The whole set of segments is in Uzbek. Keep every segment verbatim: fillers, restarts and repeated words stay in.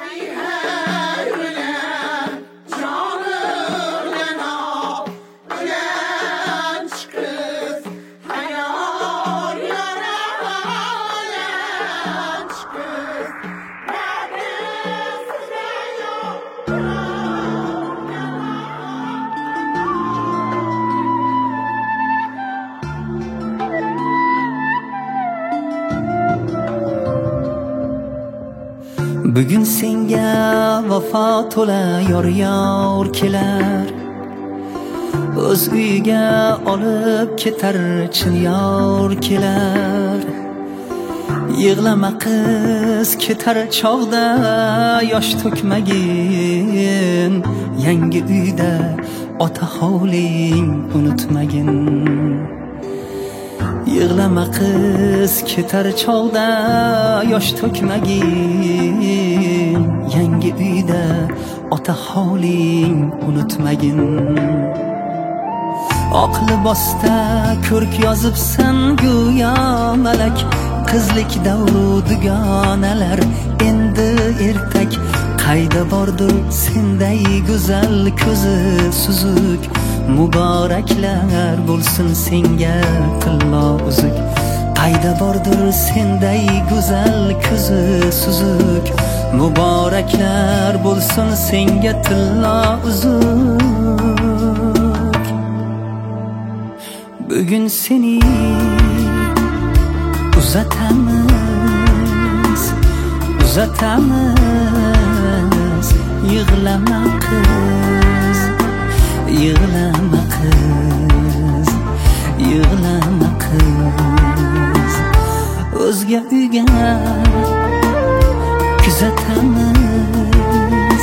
Bugun senga vafo to'la yor-yor kelar, o'z uyiga olib ketar chin yor kelar. Yig'lama qiz ketar chog'da yosh to'kmagin, yangi uyda ota hovling unutmagin. Yig'lama qiz ketar chog'da yosh to'kmagin, yangi uyda ota hovling unutmagin. Oq libosda ko'rk yozibsan go'yo malak, qizlik davru dugonalar endi ertak. Qayda bordir senday go'zal ko'zi suzuk, muboraklar bo'lsin senga tillo uzuk. Qayda bordir senday go'zal ko'zi suzuk, muboraklar bo'lsin senga tillo uzuk. Bugun seni uzatamiz, uzatamiz. Yig'lama qiz, yig'lama qiz, yig'lama qiz. O'zga uyga kuzatamiz,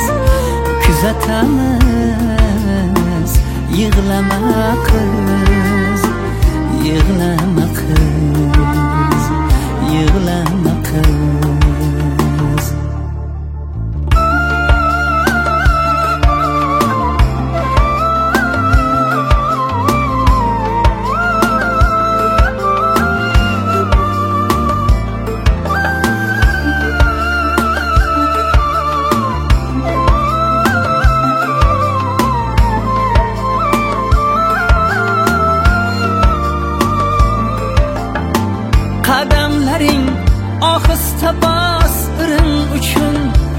kuzatamiz. Yig'lama qiz, yig'lama qiz, yig'lama qiz. Qadamlaring ohista bos irim uchun,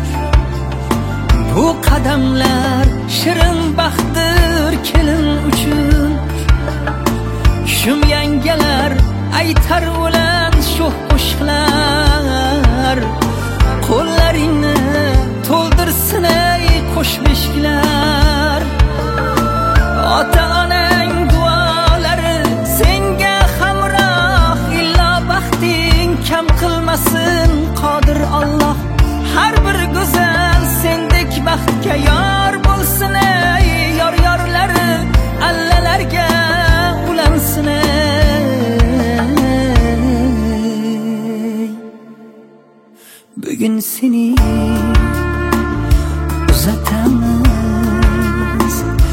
bu qadamlar shirin baxtdir kelin uchun. Shum yangalar aytar o'lan shoh qo'shiqlar, qo'llaringni to'ldirsin ey qo'sh beshiklar. Ota onang duolari senga hamroh, illa baxting kam qilmasin qodir Alloh. Har bir go'zal sendek baxtga yor bo'lsin ey yor yorlari allalarga ulansin ey. Bugun seni uzatamiz,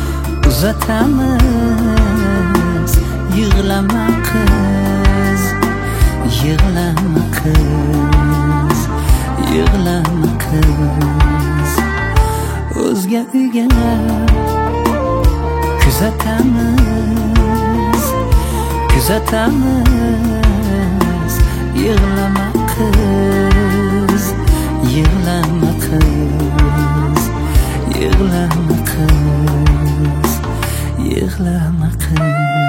uzatamiz. Yig'lama qiz, yig'lama qiz, yig'lama qiz. O'zga uyga kuzatamiz, kuzatamiz. Yig'lama qiz, yig'lama qiz, yig'lama qiz, yig'lama qiz.